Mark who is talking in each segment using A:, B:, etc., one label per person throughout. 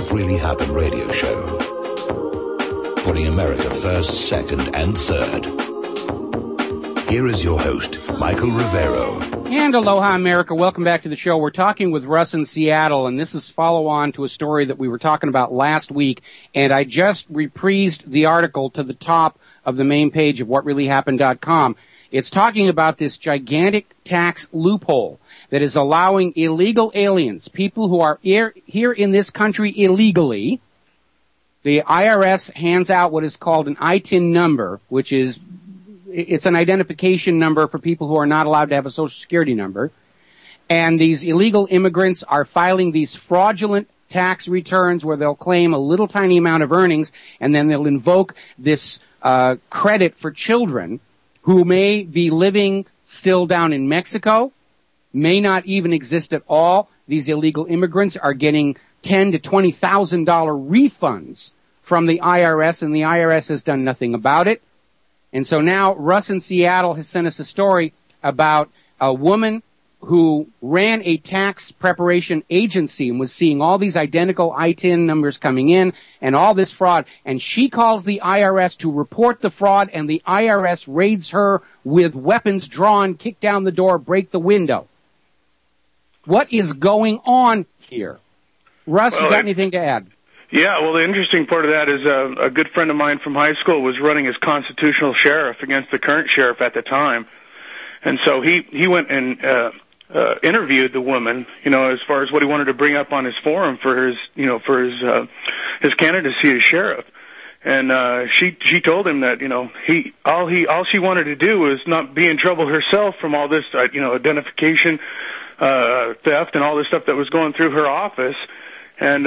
A: What Really Happened radio show. Putting America first, second, and third. Here is your host, Michael Rivero.
B: And aloha, America. Welcome back to the show. We're talking with Russ in Seattle, and this is follow-on to a story that we were talking about last week, and I just reprised the article to the top of the main page of whatreallyhappened.com. It's talking about this gigantic tax loophole that is allowing illegal aliens, people who are here in this country illegally. The IRS hands out what is called an ITIN number, which is it's an identification number for people who are not allowed to have a Social Security number. And these illegal immigrants are filing these fraudulent tax returns where they'll claim a little tiny amount of earnings, and then they'll invoke this credit for children who may be living still down in Mexico, may not even exist at all. These illegal immigrants are getting $10,000 to $20,000 refunds from the IRS, and the IRS has done nothing about it. And so now Russ in Seattle has sent us a story about a woman who ran a tax preparation agency and was seeing all these identical ITIN numbers coming in and all this fraud. And she calls the IRS to report the fraud, and the IRS raids her with weapons drawn, kick down the door, break the window. What is going on here? Russ, you got anything to add?
C: Yeah, well, the interesting part of that is a good friend of mine from high school was running as constitutional sheriff against the current sheriff at the time. And so he went and interviewed the woman, as far as what he wanted to bring up on his forum for his candidacy as sheriff. And she told him that all she wanted to do was not be in trouble herself from all this identification theft and all this stuff that was going through her office. And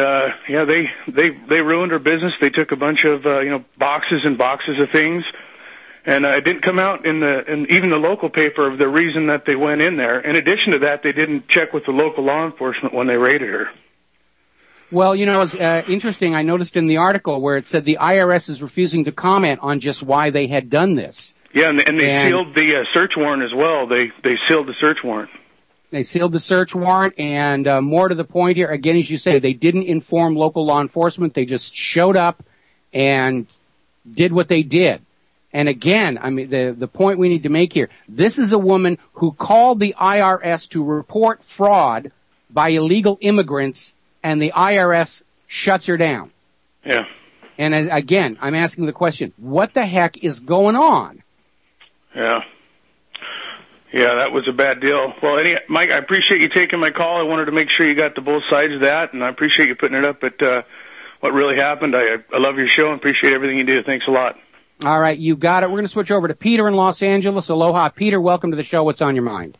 C: they ruined her business. They took a bunch of boxes and boxes of things, and it didn't come out in even the local paper of the reason that they went in there. In addition to that, they didn't check with the local law enforcement when they raided her.
B: Well, it's interesting. I noticed in the article where it said the IRS is refusing to comment on just why they had done this.
C: Yeah, and they sealed the search warrant as well. They sealed the search warrant.
B: They sealed the search warrant, and more to the point here, again, as you say, they didn't inform local law enforcement. They just showed up and did what they did. And again, I mean, the point we need to make here, this is a woman who called the IRS to report fraud by illegal immigrants, and the IRS shuts her down.
C: Yeah.
B: And again, I'm asking the question, what the heck is going on?
C: Yeah. Yeah, that was a bad deal. Well, Mike, I appreciate you taking my call. I wanted to make sure you got to both sides of that, and I appreciate you putting it up at What Really Happened. I love your show and appreciate everything you do. Thanks a lot.
B: All right, you got it. We're going to switch over to Peter in Los Angeles. Aloha. Peter, welcome to the show. What's on your mind?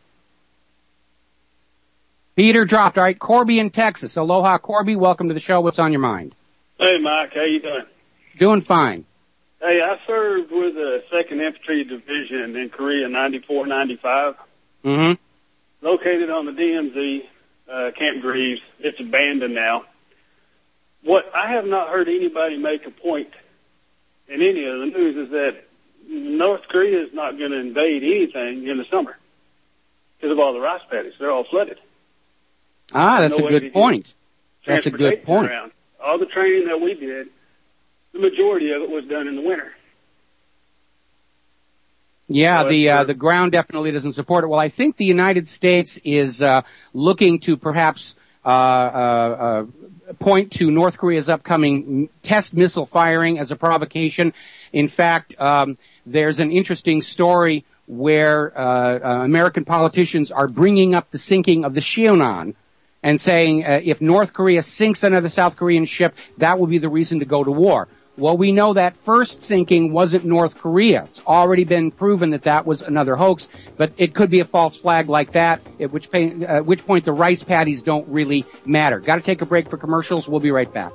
B: Peter dropped. All right, Corby in Texas. Aloha, Corby. Welcome to the show. What's on your mind?
D: Hey, Mike. How you doing?
B: Doing fine.
D: Hey, I served with the 2nd Infantry Division in Korea, 94, 95.
B: Mm-hmm.
D: Located on the DMZ, Camp Greaves. It's abandoned now. What I have not heard anybody make a point in any of the news is that North Korea is not going to invade anything in the summer because of all the rice paddies. They're all flooded.
B: Ah, that's a good point. That's a good point.
D: Around. All the training that we did, the majority of it was done in the winter.
B: Yeah, the ground definitely doesn't support it. Well, I think the United States is looking to perhaps point to North Korea's upcoming test missile firing as a provocation. In fact, there's an interesting story where American politicians are bringing up the sinking of the Cheonan and saying if North Korea sinks another South Korean ship, that will be the reason to go to war. Well, we know that first sinking wasn't North Korea. It's already been proven that that was another hoax, but it could be a false flag like that, at which point the rice paddies don't really matter. Got to take a break for commercials. We'll be right back.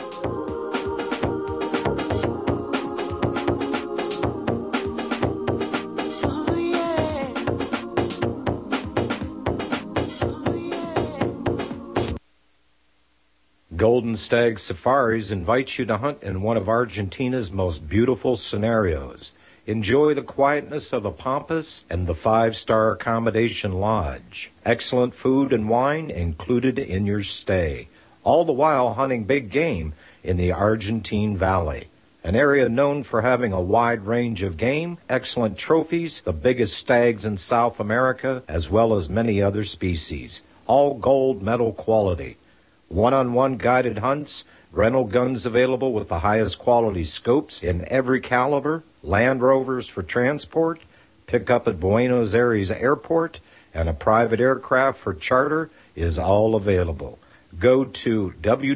E: Golden Stag Safaris invites you to hunt in one of Argentina's most beautiful scenarios. Enjoy the quietness of the Pampas and the 5-star accommodation lodge. Excellent food and wine included in your stay. all the while hunting big game in the Argentine Valley, an area known for having a wide range of game, excellent trophies, the biggest stags in South America, as well as many other species, all gold medal quality. One-on-one guided hunts, rental guns available with the highest quality scopes in every caliber, Land Rovers for transport, pick up at Buenos Aires Airport, and a private aircraft for charter is all available. Go to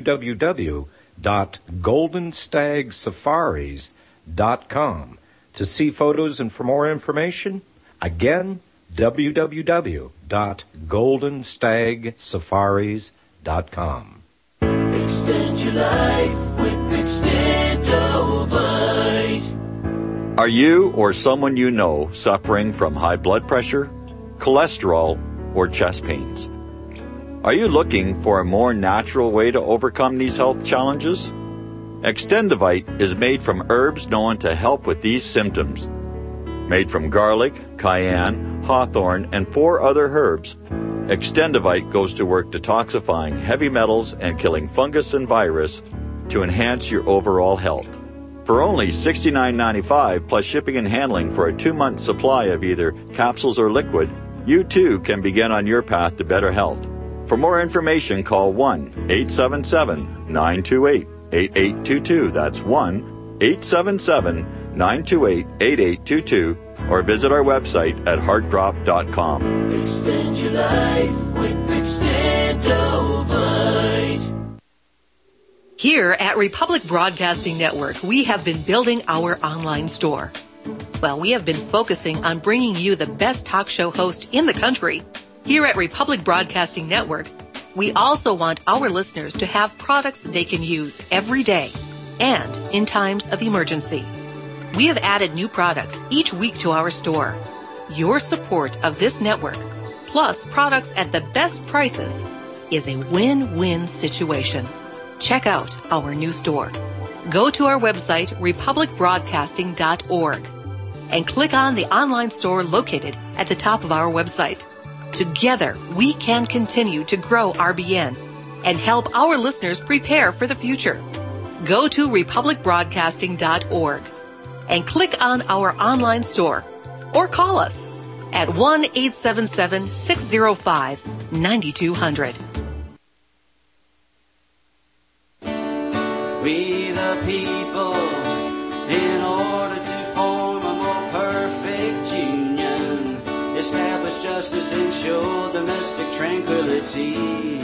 E: www.goldenstagsafaris.com to see photos and for more information. Again, www.goldenstagsafaris.com.
F: Extend your life with Extendovite.
G: Are you or someone you know suffering from high blood pressure, cholesterol, or chest pains? Are you looking for a more natural way to overcome these health challenges? Extendovite is made from herbs known to help with these symptoms. Made from garlic, cayenne, hawthorn, and 4 other herbs, Extendovite goes to work detoxifying heavy metals and killing fungus and virus to enhance your overall health. For only $69.95 plus shipping and handling for a 2-month supply of either capsules or liquid, you too can begin on your path to better health. For more information, call 1-877-928-8822. That's 1-877-928-8822. Or visit our website at heartdrop.com.
F: Extend your life with Extendovite.
H: Here at Republic Broadcasting Network, we have been building our online store. Well, we have been focusing on bringing you the best talk show host in the country. Here at Republic Broadcasting Network, we also want our listeners to have products they can use every day and in times of emergency. We have added new products each week to our store. Your support of this network, plus products at the best prices, is a win-win situation. Check out our new store. Go to our website, republicbroadcasting.org, and click on the online store located at the top of our website. Together, we can continue to grow RBN and help our listeners prepare for the future. Go to republicbroadcasting.org and click on our online store or call us at 1-877-605-9200.
I: We the people, in order to form a more perfect union, establish justice, ensure domestic tranquility,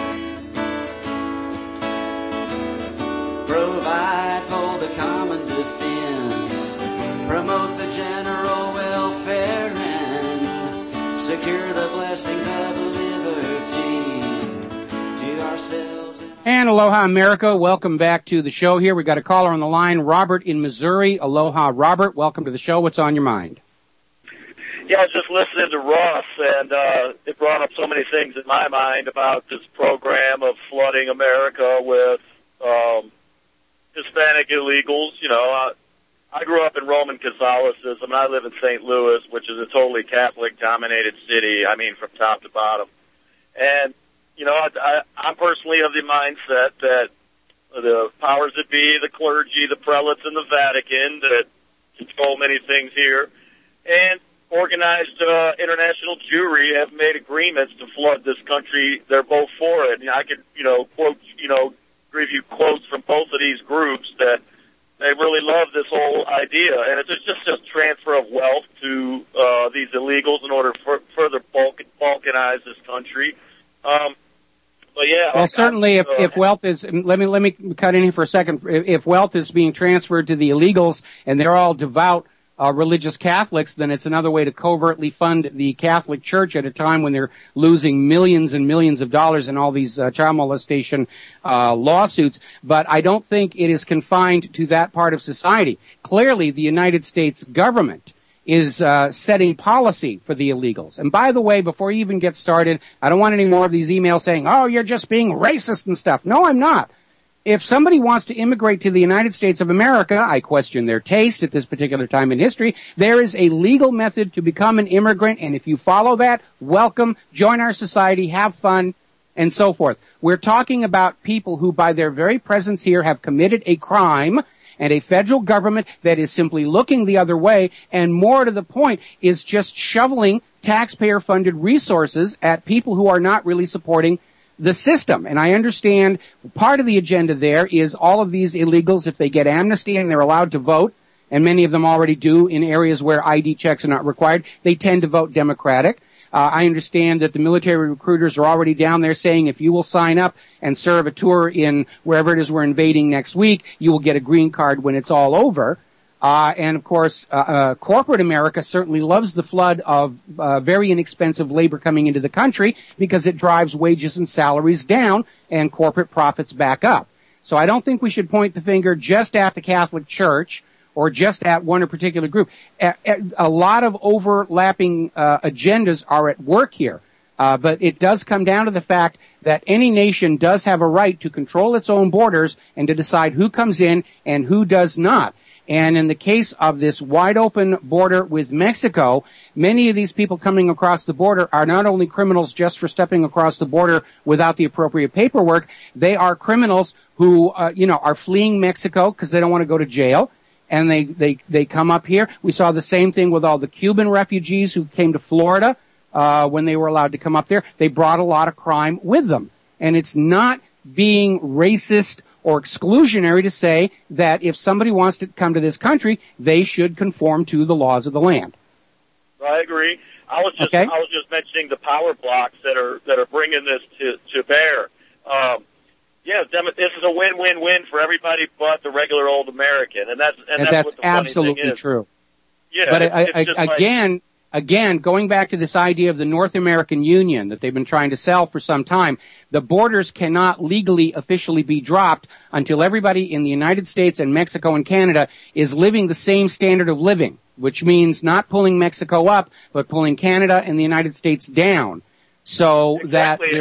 I: provide for the common defense, promote the general welfare, and secure the blessings of liberty to ourselves.
B: And aloha, America. Welcome back to the show here. We got a caller on the line, Robert in Missouri. Aloha, Robert. Welcome to the show. What's on your mind?
J: Yeah, I was just listening to Ross, and it brought up so many things in my mind about this program of flooding America with Hispanic illegals. You know, I grew up in Roman Catholicism, and I live in St. Louis, which is a totally Catholic-dominated city, I mean, from top to bottom. And you know, I'm personally of the mindset that the powers that be, the clergy, the prelates, and the Vatican that control many things here, and organized international Jewry have made agreements to flood this country. They're both for it. And I could, give you quotes from both of these groups that they really love this whole idea. And it's just a transfer of wealth to these illegals in order to further balkanize this country. But yeah,
B: well, certainly, if wealth is, let me cut in here for a second. If wealth is being transferred to the illegals and they're all devout religious Catholics, then it's another way to covertly fund the Catholic Church at a time when they're losing millions and millions of dollars in all these child molestation lawsuits. But I don't think it is confined to that part of society. Clearly, the United States government is setting policy for the illegals. And by the way, before you even get started, I don't want any more of these emails saying, oh, you're just being racist and stuff. No, I'm not. If somebody wants to immigrate to the United States of America, I question their taste at this particular time in history. There is a legal method to become an immigrant, and if you follow that, welcome, join our society, have fun, and so forth. We're talking about people who, by their very presence here, have committed a crime, and a federal government that is simply looking the other way, and more to the point, is just shoveling taxpayer-funded resources at people who are not really supporting the system. And I understand part of the agenda there is all of these illegals, if they get amnesty and they're allowed to vote, and many of them already do in areas where ID checks are not required, they tend to vote Democratic. I understand that the military recruiters are already down there saying if you will sign up and serve a tour in wherever it is we're invading next week, you will get a green card when it's all over. And of course, corporate America certainly loves the flood of very inexpensive labor coming into the country because it drives wages and salaries down and corporate profits back up. So I don't think we should point the finger just at the Catholic Church or just at one particular group. A lot of overlapping agendas are at work here. But it does come down to the fact that any nation does have a right to control its own borders and to decide who comes in and who does not. And in the case of this wide open border with Mexico, many of these people coming across the border are not only criminals just for stepping across the border without the appropriate paperwork, they are criminals who, are fleeing Mexico because they don't want to go to jail. And they come up here. We saw the same thing with all the Cuban refugees who came to Florida when they were allowed to come up there. They brought a lot of crime with them. And it's not being racist or exclusionary to say that if somebody wants to come to this country, they should conform to the laws of the land.
J: I agree. I was just mentioning the power blocks that are bringing this to bear. This is a win-win-win for everybody but the regular old American, and that's what the
B: absolutely
J: funny thing is.
B: True.
J: Yeah,
B: but again, going back to this idea of the North American Union that they've been trying to sell for some time, the borders cannot legally officially be dropped until everybody in the United States and Mexico and Canada is living the same standard of living, which means not pulling Mexico up, but pulling Canada and the United States down. So
J: exactly.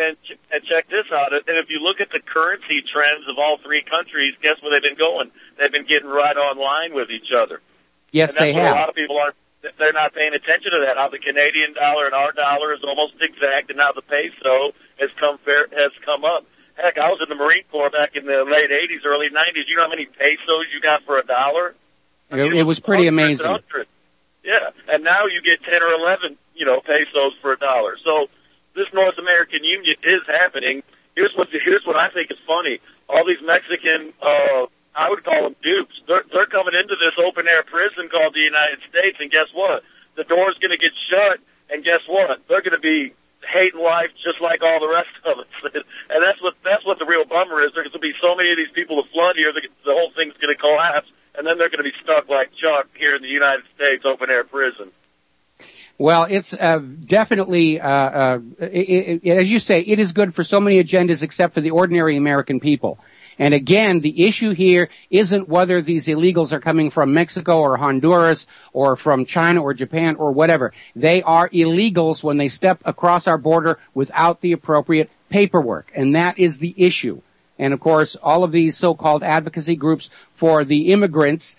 J: And check this out. And if you look at the currency trends of all three countries, guess where they've been going? They've been getting right online with each other.
B: Yes, they have.
J: A lot of people they're not paying attention to that. How the Canadian dollar and our dollar is almost exact, and now the peso has come up. Heck, I was in the Marine Corps back in the late 80s, early 90s. You know how many pesos you got for $1?
B: It was pretty amazing.
J: 100. Yeah, and now you get 10 or 11, pesos for $1. So this North American Union is happening. Here's what I think is funny. All these Mexican, I would call them dupes. They're coming into this open air prison called the United States, and guess what? The door's going to get shut, and guess what? They're going to be hating life just like all the rest of us. And that's what the real bummer is. There's going to be so many of these people to flood here, the whole thing's going to collapse, and then they're going to be stuck like Chuck here in the United States open air prison.
B: Well, it's definitely, as you say, it is good for so many agendas except for the ordinary American people. And again, the issue here isn't whether these illegals are coming from Mexico or Honduras or from China or Japan or whatever. They are illegals when they step across our border without the appropriate paperwork. And that is the issue. And of course, all of these so-called advocacy groups for the immigrants,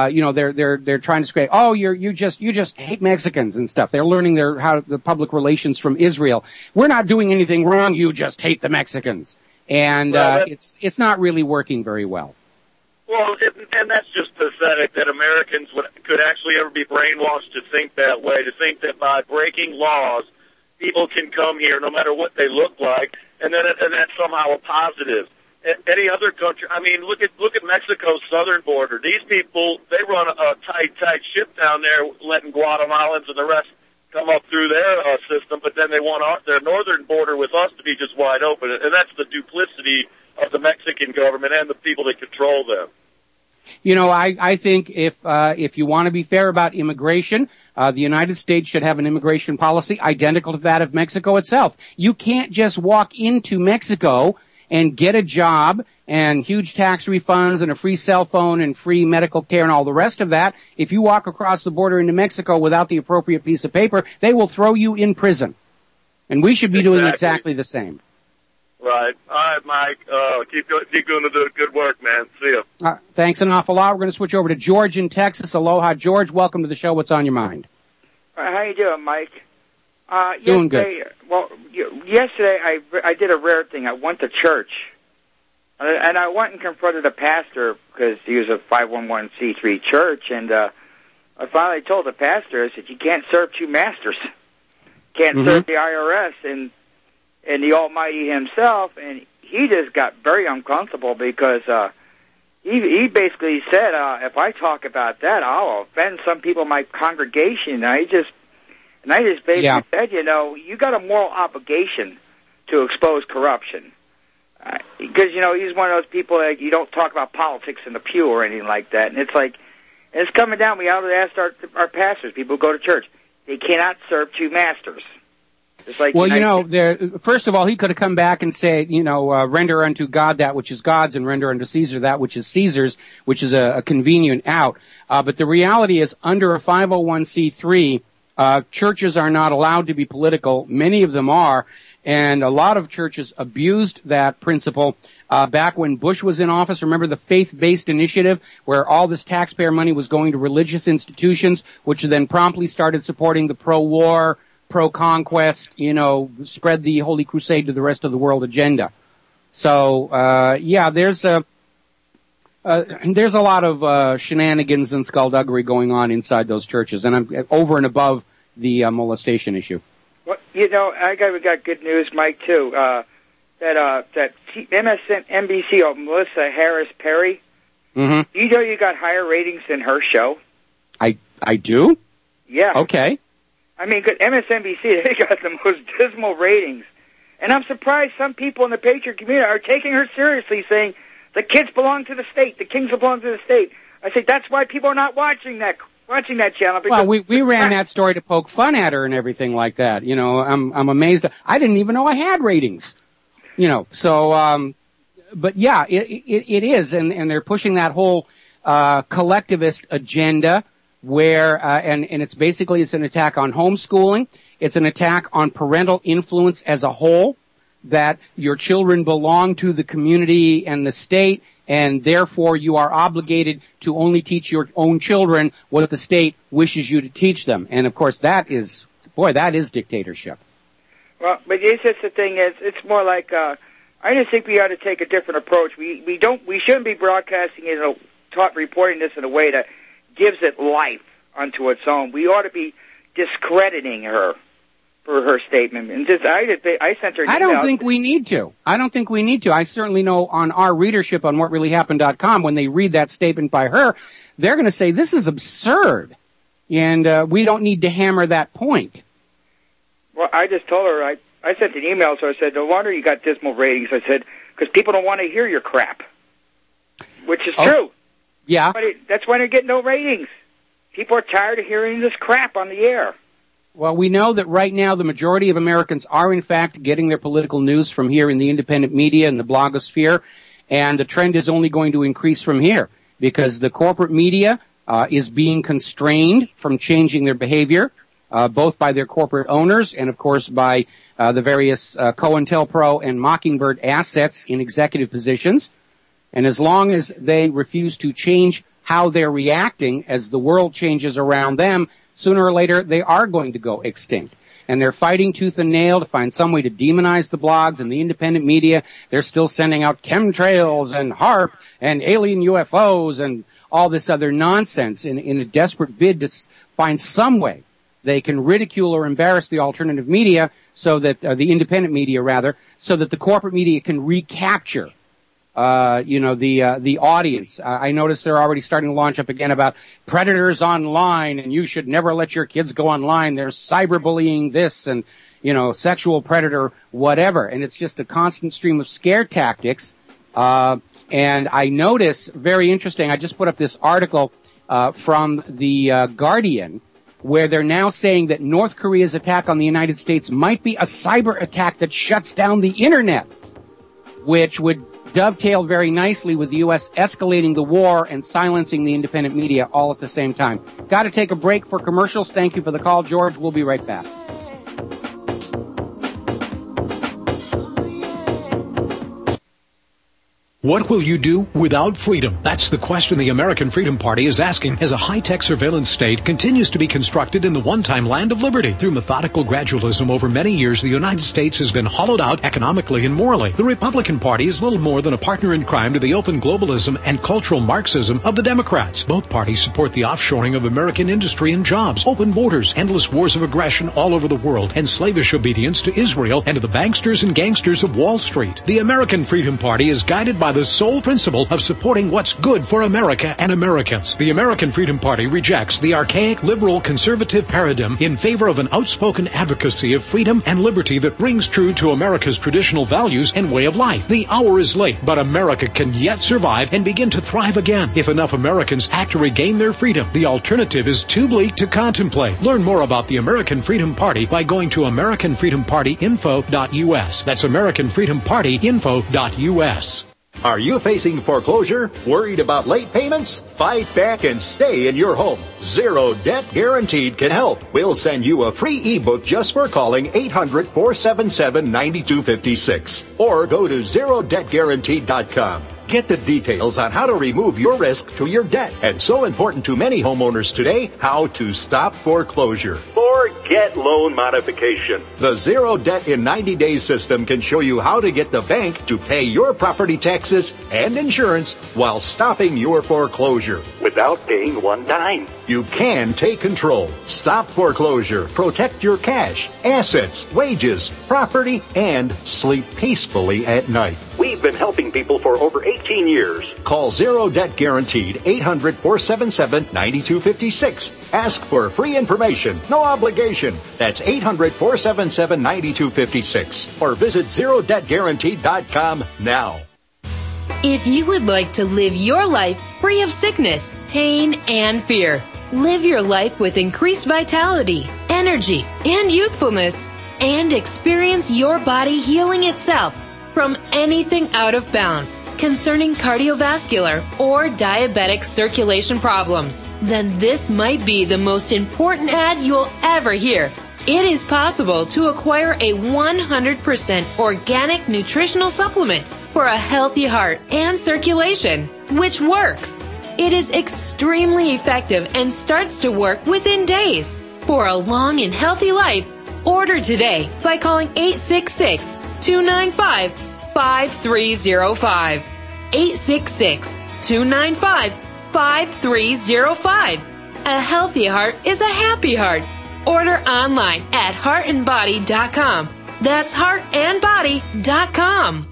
B: they're trying to say, oh, you just hate Mexicans and stuff. They're learning the public relations from Israel. We're not doing anything wrong. You just hate the Mexicans. And it's not really working very well.
J: Well, and that's just pathetic that Americans could actually ever be brainwashed to think that way, to think that by breaking laws, people can come here no matter what they look like, and that's somehow a positive. Any other country, I mean, look at Mexico's southern border. These people, they run a tight ship down there, letting Guatemalans and the rest come up through their system, but then they want their northern border with us to be just wide open, and that's the duplicity of the Mexican government and the people that control them.
B: I think if you want to be fair about immigration, the United States should have an immigration policy identical to that of Mexico itself. You can't just walk into Mexico and get a job and huge tax refunds and a free cell phone and free medical care and all the rest of that. If you walk across the border into Mexico without the appropriate piece of paper, they will throw you in prison. And we should be doing exactly the same.
J: Right. All right, Mike. Keep doing the good work, man. See you.
B: Thanks an awful lot. We're going to switch over to George in Texas. Aloha, George. Welcome to the show. What's on your mind?
K: How you doing, Mike?
B: Doing good.
K: Yesterday I did a rare thing. I went to church, and I went and confronted a pastor because he was a 511c3 church, and I finally told the pastor, I said, you can't serve two masters. Can't serve the IRS and the Almighty himself, and he just got very uncomfortable because he basically said, if I talk about that, I'll offend some people in my congregation. And I just basically said, you got a moral obligation to expose corruption. Because, he's one of those people that you don't talk about politics in the pew or anything like that. And it's like, it's coming down. We ought to ask our pastors, people who go to church, they cannot serve two masters. It's like,
B: first of all, he could have come back and said, render unto God that which is God's and render unto Caesar that which is Caesar's, which is a convenient out. But the reality is, under a 501c3, churches are not allowed to be political. Many of them are, and a lot of churches abused that principle back when Bush was in office. Remember the faith-based initiative where all this taxpayer money was going to religious institutions, which then promptly started supporting the pro-war, pro-conquest, spread the Holy Crusade to the rest of the world agenda. So, there's a lot of shenanigans and skullduggery going on inside those churches, and I'm over and above the molestation issue.
K: Well, we got good news, Mike, too. That MSNBC, Melissa Harris Perry.
B: Mm-hmm.
K: You got higher ratings than her show.
B: I do?
K: Yeah.
B: Okay.
K: I mean, MSNBC, they got the most dismal ratings. And I'm surprised some people in the Patriot community are taking her seriously, saying the kids belong to the state, the kings belong to the state. I say that's why people are not watching that channel.
B: Well, we ran that story to poke fun at her and everything like that. I'm amazed. I didn't even know I had ratings. But yeah, it is, and they're pushing that whole collectivist agenda where and it's basically it's an attack on homeschooling. It's an attack on parental influence as a whole, that your children belong to the community and the state, and therefore you are obligated to only teach your own children what the state wishes you to teach them. And of course that is dictatorship.
K: Well, but it's just the thing is, it's more like, I just think we ought to take a different approach. We shouldn't be broadcasting reporting this in a way that gives it life unto its own. We ought to be discrediting her for her statement. And I sent her an email.
B: I don't think we need to. I certainly know on our readership on whatreallyhappened.com, when they read that statement by her, they're going to say, this is absurd. And we don't need to hammer that point.
K: Well, I just told her, I sent an email, so I said, no wonder you got dismal ratings. I said, because people don't want to hear your crap, which is true.
B: Yeah.
K: But that's why they get no ratings. People are tired of hearing this crap on the air.
B: Well, we know that right now the majority of Americans are, in fact, getting their political news from here in the independent media and the blogosphere, and the trend is only going to increase from here because the corporate media is being constrained from changing their behavior, both by their corporate owners and, of course, by the various COINTELPRO and Mockingbird assets in executive positions. And as long as they refuse to change how they're reacting as the world changes around them, sooner or later they are going to go extinct. And they're fighting tooth and nail to find some way to demonize the blogs and the independent media. They're still sending out chemtrails and HAARP and alien UFOs and all this other nonsense in a desperate bid to find some way they can ridicule or embarrass the alternative media so that, the independent media rather, so that the corporate media can recapture the audience. I noticed they're already starting to launch up again about predators online, and you should never let your kids go online. There's cyberbullying this and, sexual predator, whatever. And it's just a constant stream of scare tactics. And I notice, very interesting, I just put up this article, from the, Guardian, where they're now saying that North Korea's attack on the United States might be a cyber attack that shuts down the internet, which would dovetail very nicely with the U.S. escalating the war and silencing the independent media all at the same time. Got to take a break for commercials. Thank you for the call, George. We'll be right back.
L: What will you do without freedom? That's the question the American Freedom Party is asking as a high-tech surveillance state continues to be constructed in the one-time land of liberty. Through methodical gradualism over many years, the United States has been hollowed out economically and morally. The Republican Party is little more than a partner in crime to the open globalism and cultural Marxism of the Democrats. Both parties support the offshoring of American industry and jobs, open borders, endless wars of aggression all over the world, and slavish obedience to Israel and to the banksters and gangsters of Wall Street. The American Freedom Party is guided by the sole principle of supporting what's good for America and Americans. The American Freedom Party rejects the archaic liberal conservative paradigm in favor of an outspoken advocacy of freedom and liberty that rings true to America's traditional values and way of life. The hour is late, but America can yet survive and begin to thrive again if enough Americans act to regain their freedom. The alternative is too bleak to contemplate. Learn more about the American Freedom Party by going to AmericanFreedomPartyInfo.us. That's AmericanFreedomPartyInfo.us.
M: Are you facing foreclosure? Worried about late payments? Fight back and stay in your home. Zero Debt Guaranteed can help. We'll send you a free ebook just for calling 800-477-9256. Or go to ZeroDebtGuaranteed.com. Get the details on how to remove your risk to your debt. And so important to many homeowners today, how to stop foreclosure. Forget loan modification. The Zero Debt in 90 Days system can show you how to get the bank to pay your property taxes and insurance while stopping your foreclosure without paying one dime. You can take control, stop foreclosure, protect your cash, assets, wages, property, and sleep peacefully at night. We've been helping people for over 18 years. Call Zero Debt Guaranteed 800-477-9256. Ask for free information. No obligation. That's 800-477-9256. Or visit ZeroDebtGuaranteed.com now.
N: If you would like to live your life free of sickness, pain, and fear, live your life with increased vitality, energy, and youthfulness, and experience your body healing itself from anything out of bounds concerning cardiovascular or diabetic circulation problems, then this might be the most important ad you'll ever hear. It is possible to acquire a 100% organic nutritional supplement for a healthy heart and circulation, which works. It is extremely effective and starts to work within days. For a long and healthy life, order today by calling 866-295-5305. 866-295-5305. A healthy heart is a happy heart. Order online at heartandbody.com. That's heartandbody.com.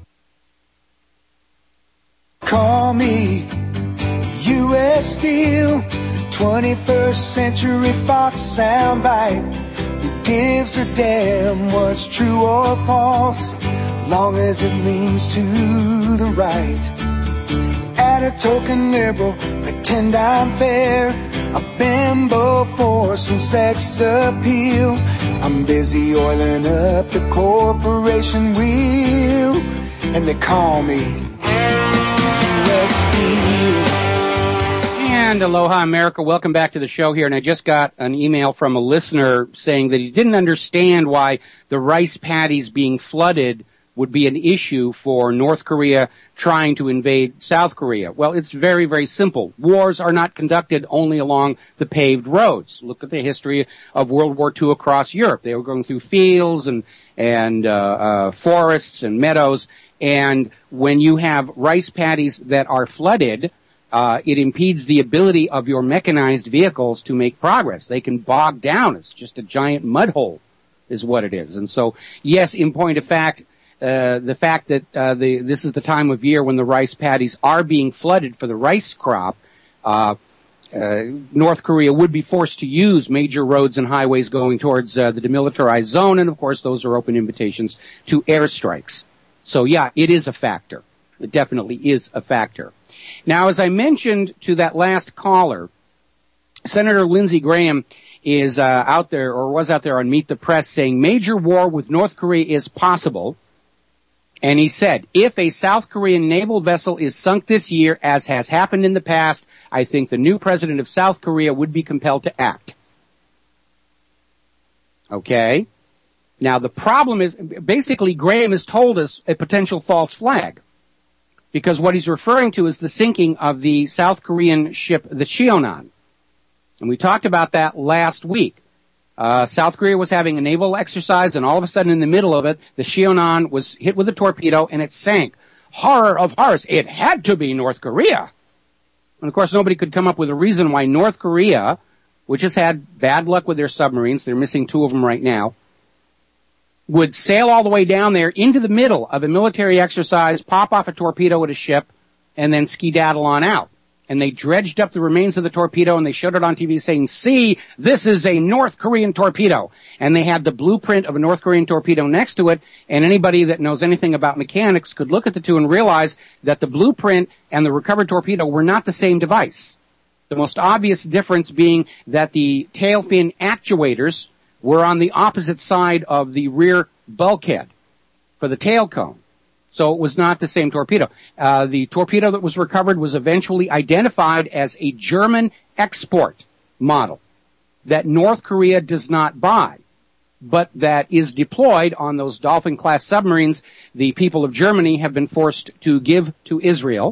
O: Call me U.S. Steel, 21st Century Fox soundbite. Who gives a damn what's true or false, long as it leans to the right. At a token liberal, pretend I'm fair. A bimbo for some sex appeal. I'm busy oiling up the corporation wheel, and they call me U.S. Steel.
B: And aloha, America. Welcome back to the show here. And I just got an email from a listener saying that he didn't understand why the rice paddies being flooded would be an issue for North Korea trying to invade South Korea. Well, it's very, very simple. Wars are not conducted only along the paved roads. Look at the history of World War II across Europe. They were going through fields and forests and meadows. And when you have rice paddies that are flooded, it impedes the ability of your mechanized vehicles to make progress. They can bog down. It's just a giant mud hole is what it is. And so, yes, in point of fact, the fact that this is the time of year when the rice paddies are being flooded for the rice crop, North Korea would be forced to use major roads and highways going towards the demilitarized zone, and of course those are open invitations to airstrikes. So yeah, it is a factor. It definitely is a factor. Now, as I mentioned to that last caller, Senator Lindsey Graham is out there, or was out there on Meet the Press, saying major war with North Korea is possible. And he said, if a South Korean naval vessel is sunk this year, as has happened in the past, I think the new president of South Korea would be compelled to act. Okay? Now, the problem is, basically, Graham has told us a potential false flag. because what he's referring to is the sinking of the South Korean ship, the Cheonan. And we talked about that last week. South Korea was having a naval exercise, and all of a sudden in the middle of it, the Cheonan was hit with a torpedo, and it sank. Horror of horrors. It had to be North Korea. And of course, nobody could come up with a reason why North Korea, which has had bad luck with their submarines, they're missing 2 of them right now, would sail all the way down there into the middle of a military exercise, pop off a torpedo at a ship, and then skedaddle on out. And they dredged up the remains of the torpedo, and they showed it on TV saying, see, this is a North Korean torpedo. And they had the blueprint of a North Korean torpedo next to it, and anybody that knows anything about mechanics could look at the two and realize that the blueprint and the recovered torpedo were not the same device. The most obvious difference being that the tail fin actuators were on the opposite side of the rear bulkhead for the tail cone. So it was not the same torpedo. The torpedo that was recovered was eventually identified as a German export model that North Korea does not buy, but that is deployed on those Dolphin-class submarines the people of Germany have been forced to give to Israel.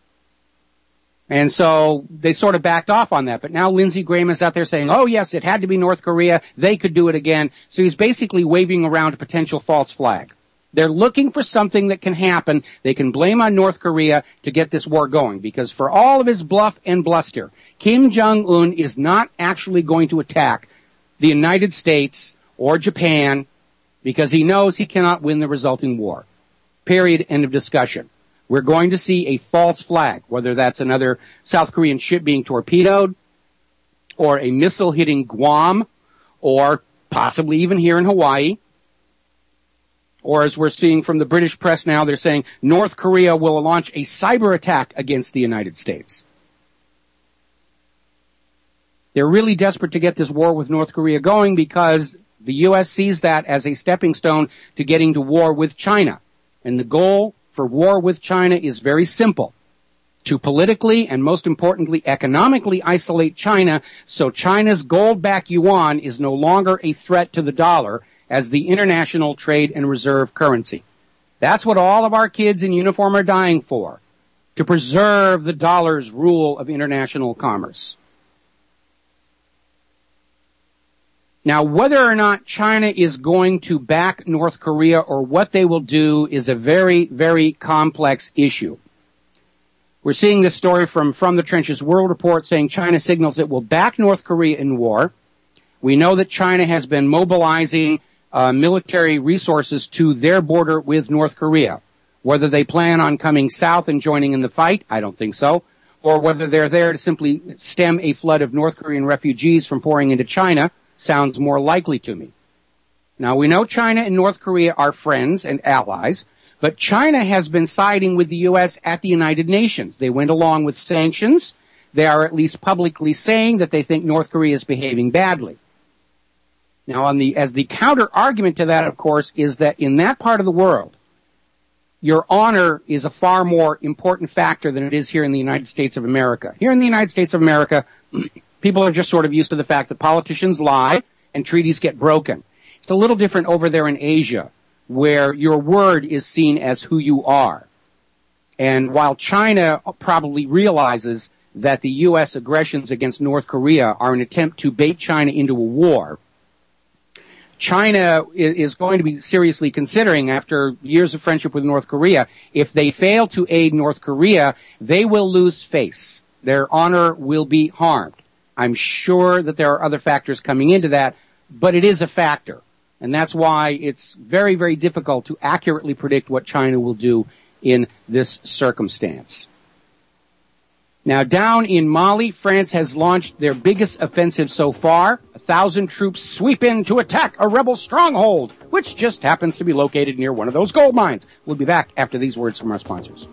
B: And so they sort of backed off on that. But now Lindsey Graham is out there saying, oh, yes, it had to be North Korea. They could do it again. So he's basically waving around a potential false flag. They're looking for something that can happen. They can blame on North Korea to get this war going. Because for all of his bluff and bluster, Kim Jong-un is not actually going to attack the United States or Japan because he knows he cannot win the resulting war. Period. End of discussion. We're going to see a false flag, whether that's another South Korean ship being torpedoed or a missile hitting Guam or possibly even here in Hawaii. Or as we're seeing from the British press now, they're saying North Korea will launch a cyber attack against the United States. They're really desperate to get this war with North Korea going because the U.S. sees that as a stepping stone to getting to war with China. And the goal for war with China is very simple. To politically and most importantly economically isolate China so China's gold-backed yuan is no longer a threat to the dollar as the international trade and reserve currency. That's what all of our kids in uniform are dying for, to preserve the dollar's rule of international commerce. Now, whether or not China is going to back North Korea or what they will do is a very, very complex issue. We're seeing this story from the Trenches World Report saying China signals it will back North Korea in war. We know that China has been mobilizing military resources to their border with North Korea. Whether they plan on coming south and joining in the fight, I don't think so. Or whether they're there to simply stem a flood of North Korean refugees from pouring into China sounds more likely to me. Now, we know China and North Korea are friends and allies, but China has been siding with the U.S. at the United Nations. They went along with sanctions. They are at least publicly saying that they think North Korea is behaving badly. Now, as the counter argument to that, of course, is that in that part of the world, your honor is a far more important factor than it is here in the United States of America. Here in the United States of America, people are just sort of used to the fact that politicians lie and treaties get broken. It's a little different over there in Asia, where your word is seen as who you are. And while China probably realizes that the U.S. aggressions against North Korea are an attempt to bait China into a war, China is going to be seriously considering, after years of friendship with North Korea, if they fail to aid North Korea, they will lose face. Their honor will be harmed. I'm sure that there are other factors coming into that, but it is a factor. And that's why it's very, very difficult to accurately predict what China will do in this circumstance. Now, down in Mali, France has launched their biggest offensive so far. 1,000 troops sweep in to attack a rebel stronghold, which just happens to be located near one of those gold mines. We'll be back after these words from our sponsors.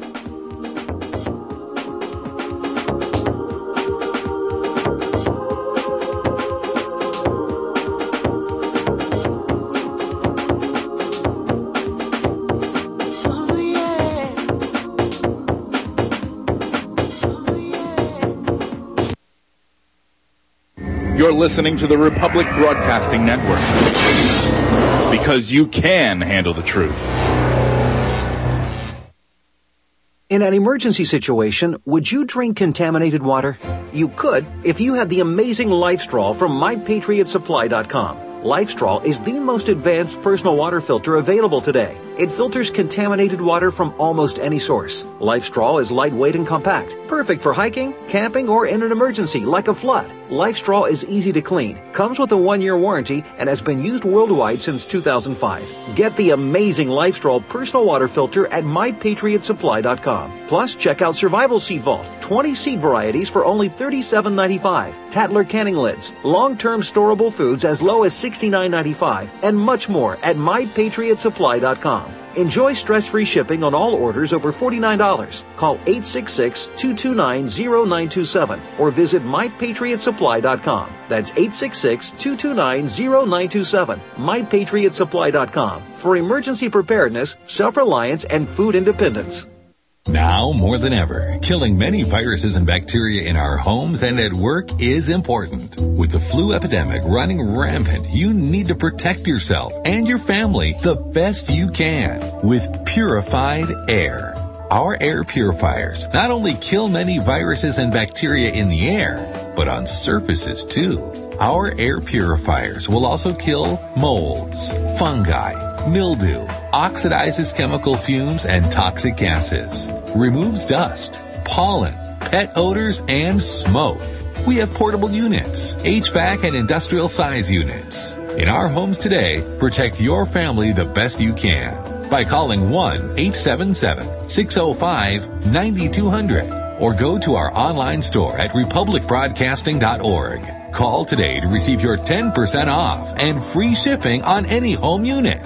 P: You're listening to the Republic Broadcasting Network, because you can handle the truth.
L: In an emergency situation, would you drink contaminated water? You could if you had the amazing LifeStraw from MyPatriotSupply.com. LifeStraw is the most advanced personal water filter available today. It filters contaminated water from almost any source. LifeStraw is lightweight and compact, perfect for hiking, camping, or in an emergency like a flood. LifeStraw is easy to clean, comes with a 1-year warranty, and has been used worldwide since 2005. Get the amazing LifeStraw personal water filter at MyPatriotSupply.com. Plus, check out Survival Seed Vault, 20 seed varieties for only $37.95, Tatler canning lids, long-term storable foods as low as $69.95, and much more at MyPatriotSupply.com. Enjoy stress-free shipping on all orders over $49. Call 866-229-0927 or visit MyPatriotSupply.com. That's 866-229-0927. MyPatriotSupply.com for emergency preparedness, self-reliance, and food independence.
Q: Now more than ever, killing many viruses and bacteria in our homes and at work is important. With the flu epidemic running rampant, you need to protect yourself and your family the best you can with purified air. Our air purifiers not only kill many viruses and bacteria in the air, but on surfaces too. Our air purifiers will also kill molds, fungi, mildew, oxidizes chemical fumes and toxic gases, removes dust, pollen, pet odors, and smoke. We have portable units, HVAC and industrial size units. In our homes today, protect your family the best you can by calling 1-877-605-9200 or go to our online store at republicbroadcasting.org. Call today to receive your 10% off and free shipping on any home unit.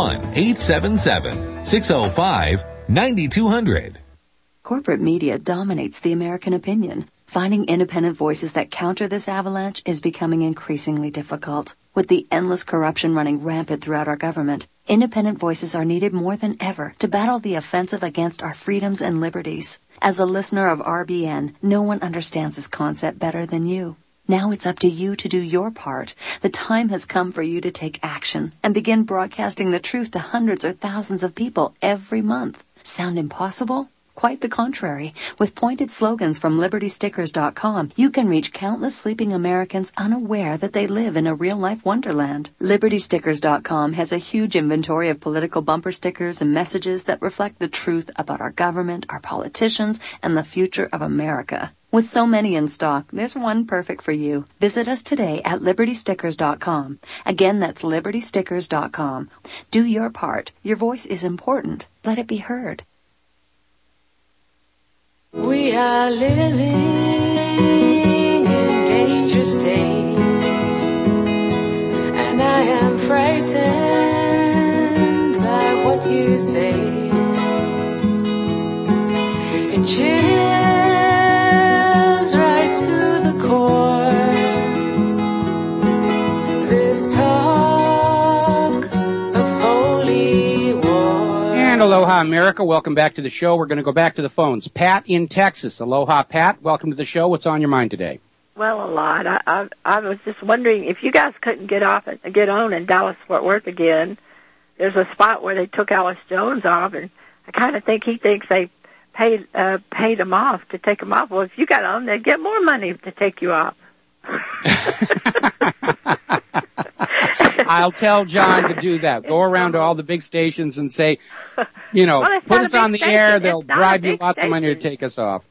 Q: 1-877-605-9200.
R: Corporate media dominates the American opinion. Finding independent voices that counter this avalanche is becoming increasingly difficult. With the endless corruption running rampant throughout our government, independent voices are needed more than ever to battle the offensive against our freedoms and liberties. As a listener of RBN, no one understands this concept better than you. Now it's up to you to do your part. The time has come for you to take action and begin broadcasting the truth to hundreds or thousands of people every month. Sound impossible? Quite the contrary. With pointed slogans from LibertyStickers.com, you can reach countless sleeping Americans unaware that they live in a real-life wonderland. LibertyStickers.com has a huge inventory of political bumper stickers and messages that reflect the truth about our government, our politicians, and the future of America. With so many in stock, there's one perfect for you. Visit us today at LibertyStickers.com. Again, that's LibertyStickers.com. Do your part. Your voice is important. Let it be heard.
N: We are living in dangerous days, and I am frightened by what you say. It chills right to the core, this talk of holy war.
B: And aloha, America. Welcome back to the show. We're going to go back to the phones. Pat in Texas. Aloha, Pat. Welcome to the show. What's on your mind today?
S: Well, a lot. I was just wondering if you guys couldn't get on in Dallas-Fort Worth again. There's a spot where they took Alice Jones off, and I kind of think he thinks they paid him off to take him off. Well, if you got on, they'd get more money to take you off.
B: I'll tell John to do that. Go around to all the big stations and say,
S: Well,
B: put us on the air. They'll bribe you lots of money to take us off.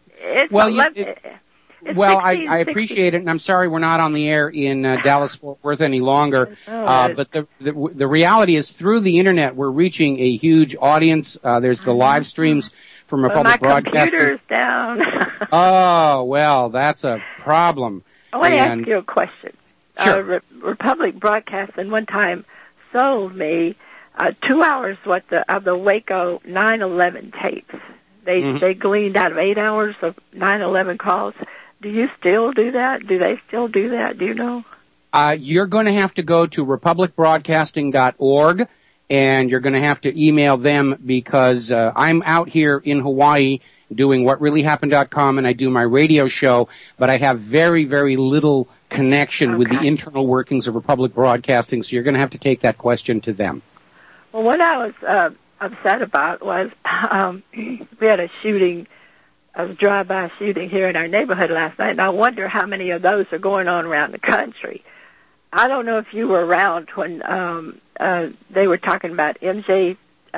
B: I appreciate it, and I'm sorry we're not on the air in Dallas-Fort Worth any longer. But the reality is, through the internet, we're reaching a huge audience. There's the live streams from Republic Broadcasting.
S: My computer's down.
B: Oh, well, that's a problem.
S: I want to ask you a question.
B: Sure.
S: Republic Broadcasting one time sold me 2 hours worth of the Waco 9/11 tapes. They gleaned out of 8 hours of 9/11 calls. Do you still do that? Do they still do that? Do you know?
B: You're going to have to go to republicbroadcasting.org, and you're going to have to email them because I'm out here in Hawaii doing whatreallyhappened.com, and I do my radio show, but I have very, very little connection with the internal workings of Republic Broadcasting, so you're going to have to take that question to them.
S: Well, when I was upset about was we had a shooting, a drive-by shooting here in our neighborhood last night, and I wonder how many of those are going on around the country. I don't know if you were around when they were talking about MJTF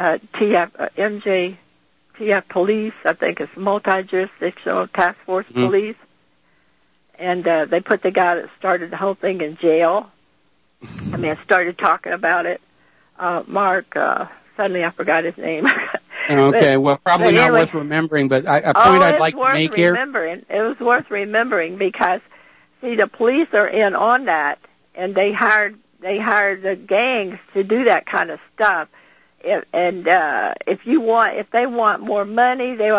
S: police. I think it's multi-jurisdictional task force police. And they put the guy that started the whole thing in jail. I mean, I started talking about it. Mark, suddenly I forgot his name.
B: Okay, well, probably not worth remembering, but a point I'd like to make here.
S: It was worth remembering because, see, the police are in on that, and they hired the gangs to do that kind of stuff. If they want more money, they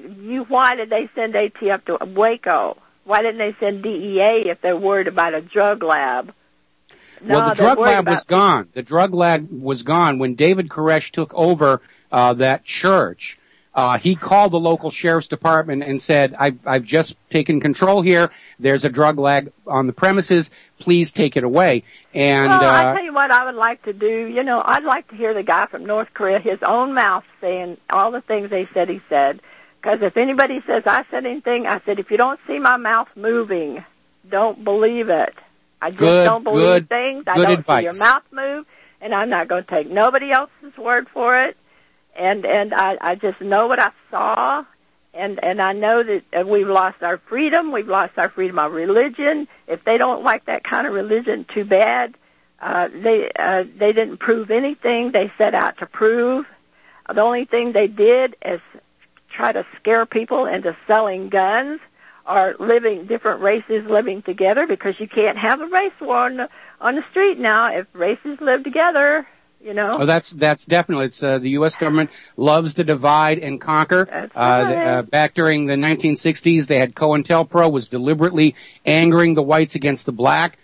S: why did they send ATF to Waco? Why didn't they send DEA if they're worried about a drug lab?
B: Well, the drug lab was gone. The drug lab was gone when David Koresh took over that church. He called the local sheriff's department and said, I've just taken control here. There's a drug lab on the premises. Please take it away. And
S: I tell you what I would like to do. You know, I'd like to hear the guy from North Korea, his own mouth, saying all the things they said he said. Because if anybody says I said anything, I said, if you don't see my mouth moving, don't believe it. I just don't believe things. I don't see your mouth move, and I'm not going to take nobody else's word for it. And I just know what I saw, and I know that we've lost our freedom. We've lost our freedom of religion. If they don't like that kind of religion, too bad. They didn't prove anything they set out to prove. The only thing they did is try to scare people into selling guns or different races living together, because you can't have a race war on the street now if races live together, you know.
B: Oh, that's definitely. It's the U.S. government loves to divide and conquer.
S: That's right.
B: Back during the 1960s, they had COINTELPRO was deliberately angering the whites against the black.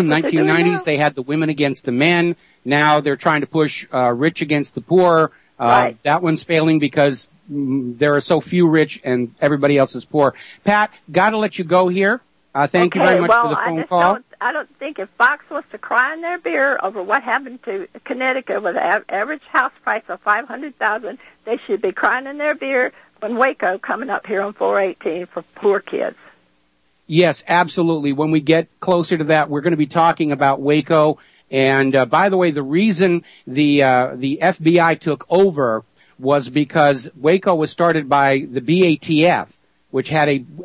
B: 1990s, they had the women against the men. Now they're trying to push rich against the poor.
S: Right.
B: That one's failing because there are so few rich and everybody else is poor. Pat, got to let you go here. Thank you very much for the phone call.
S: I don't think if Fox was to cry in their beer over what happened to Connecticut with an average house price of $500,000, they should be crying in their beer when Waco coming up here on 418 for poor kids.
B: Yes, absolutely. When we get closer to that, we're going to be talking about Waco. And by the way, the reason the FBI took over was because Waco was started by the BATF, which had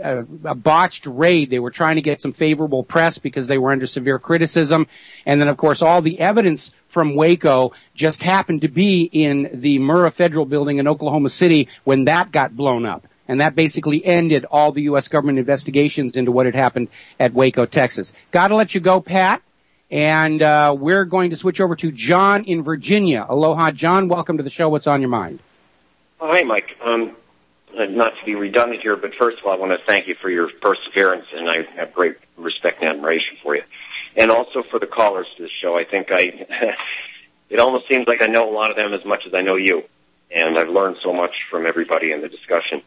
B: a botched raid. They were trying to get some favorable press because they were under severe criticism. And then, of course, all the evidence from Waco just happened to be in the Murrah Federal Building in Oklahoma City when that got blown up. And that basically ended all the U.S. government investigations into what had happened at Waco, Texas. Got to let you go, Pat. And we're going to switch over to John in Virginia. Aloha, John. Welcome to the show. What's on your mind?
T: Oh, hey, Mike. Not to be redundant here, but first of all, I want to thank you for your perseverance, and I have great respect and admiration for you. And also for the callers to the show. I think it almost seems like I know a lot of them as much as I know you. And I've learned so much from everybody in the discussion.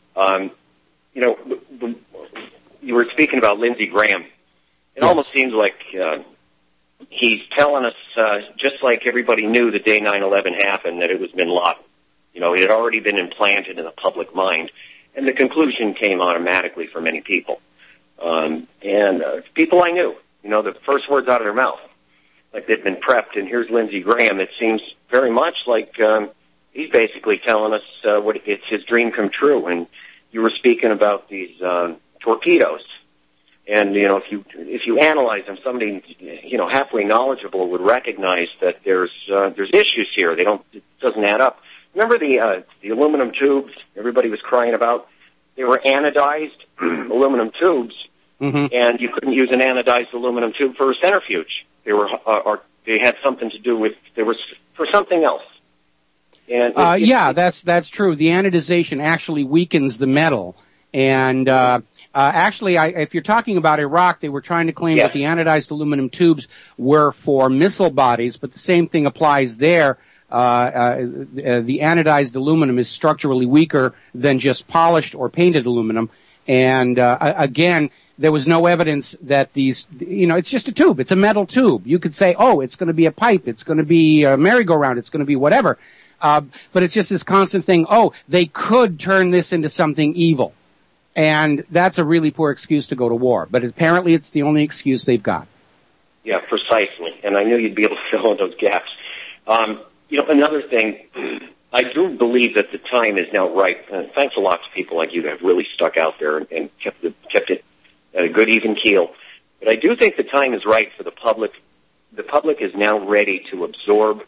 T: You were speaking about Lindsey Graham. It almost seems like he's telling us, just like everybody knew the day 9/11 happened, that it was bin Laden. You know, it had already been implanted in the public mind, and the conclusion came automatically for many people. People I knew, you know, the first words out of their mouth, like they'd been prepped, and here's Lindsey Graham. It seems very much like he's basically telling us it's his dream come true. And you were speaking about these torpedoes. And, you know, if you analyze them, somebody, you know, halfway knowledgeable would recognize that there's issues here. It doesn't add up. Remember the aluminum tubes everybody was crying about? They were anodized aluminum tubes, and you couldn't use an anodized aluminum tube for a centrifuge. They had something to do with, they were for something else. And
B: that's true. The anodization actually weakens the metal. And actually, if you're talking about Iraq, they were trying to claim that the anodized aluminum tubes were for missile bodies, but the same thing applies there. The anodized aluminum is structurally weaker than just polished or painted aluminum. And again, there was no evidence that these, you know, it's just a tube. It's a metal tube. You could say, oh, it's going to be a pipe. It's going to be a merry-go-round. It's going to be whatever. But it's just this constant thing, they could turn this into something evil. And that's a really poor excuse to go to war. But apparently it's the only excuse they've got.
T: Yeah, precisely. And I knew you'd be able to fill in those gaps. Another thing, I do believe that the time is now right. Thanks a lot to people like you that have really stuck out there and kept it at a good even keel. But I do think the time is right for the public. The public is now ready to absorb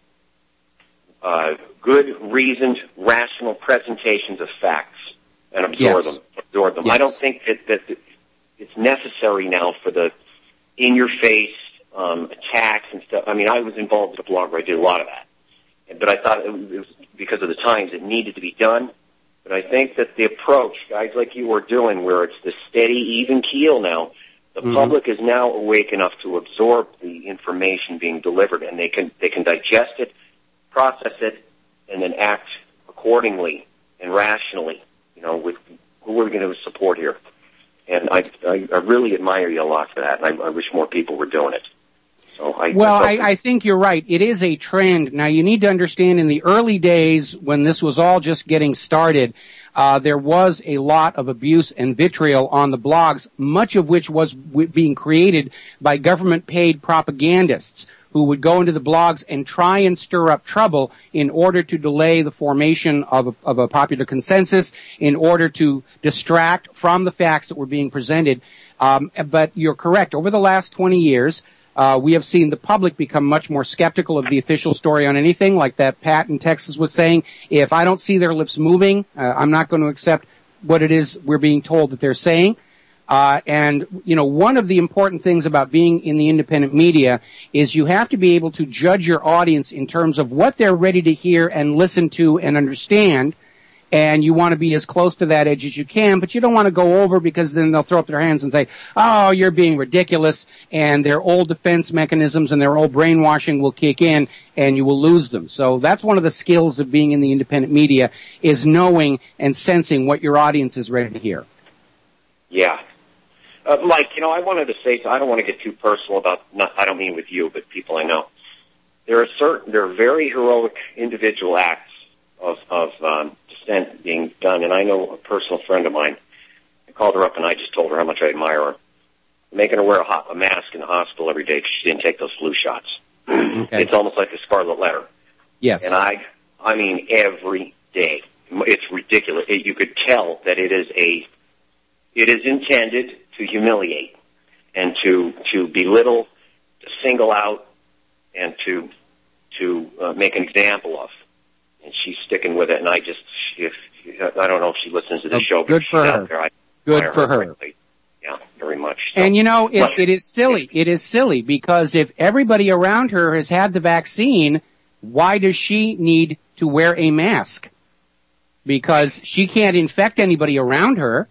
T: good, reasoned, rational presentations of facts and absorb them. Yes. I don't think that it's necessary now for the in-your-face attacks and stuff. I mean, I was involved in a blog where I did a lot of that. But I thought it was because of the times it needed to be done. But I think that the approach, guys like you are doing, where it's the steady, even keel now, the public is now awake enough to absorb the information being delivered, and they can digest it, process it, and then act accordingly and rationally, with who we're going to support here. And I really admire you a lot for that, and I wish more people were doing it. So I
B: think you're right. It is a trend. Now, you need to understand in the early days when this was all just getting started, there was a lot of abuse and vitriol on the blogs, much of which was being created by government-paid propagandists who would go into the blogs and try and stir up trouble in order to delay the formation of a popular consensus, in order to distract from the facts that were being presented. But you're correct. Over the last 20 years, we have seen the public become much more skeptical of the official story on anything, like that Pat in Texas was saying. If I don't see their lips moving, I'm not going to accept what it is we're being told that they're saying. And one of the important things about being in the independent media is you have to be able to judge your audience in terms of what they're ready to hear and listen to and understand. And you want to be as close to that edge as you can, but you don't want to go over, because then they'll throw up their hands and say, oh, you're being ridiculous, and their old defense mechanisms and their old brainwashing will kick in, and you will lose them. So that's one of the skills of being in the independent media, is knowing and sensing what your audience is ready to hear.
T: Yeah. Mike, I wanted to say, I don't want to get too personal about, I don't mean with you, but people I know. There are very heroic individual acts of dissent being done, and I know a personal friend of mine. I called her up and I just told her how much I admire her. Making her wear a mask in the hospital every day because she didn't take those flu shots. Okay. It's almost like the scarlet letter.
B: Yes.
T: And I mean every day. It's ridiculous. You could tell that it is intended to humiliate and to belittle, to single out, and to make an example of. And she's sticking with it, and I don't know if she listens to the show.
B: Good for her. Good for her.
T: Yeah, very much. So.
B: And it is silly. It is silly because if everybody around her has had the vaccine, why does she need to wear a mask? Because she can't infect anybody around her.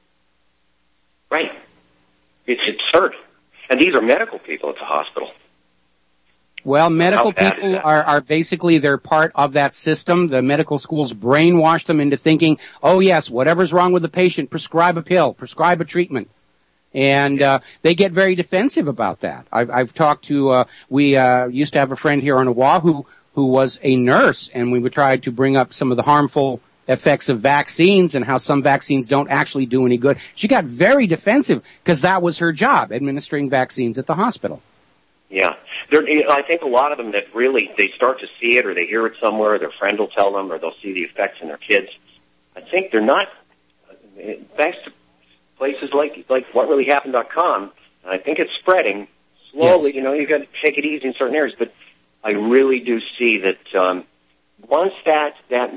T: Right. It's absurd. And these are medical people at the hospital.
B: Well, medical people are basically, they're part of that system. The medical schools brainwash them into thinking, oh yes, whatever's wrong with the patient, prescribe a pill, prescribe a treatment. And they get very defensive about that. I've talked to, we used to have a friend here on Oahu who was a nurse, and we would try to bring up some of the harmful effects of vaccines and how some vaccines don't actually do any good. She got very defensive because that was her job, administering vaccines at the hospital.
T: Yeah. I think a lot of them that really, they start to see it or they hear it somewhere, their friend will tell them, or they'll see the effects in their kids. I think they're not, thanks to places like whatreallyhappened.com, and I think it's spreading slowly.
B: Yes.
T: You've got to take it easy in certain areas, but I really do see that once that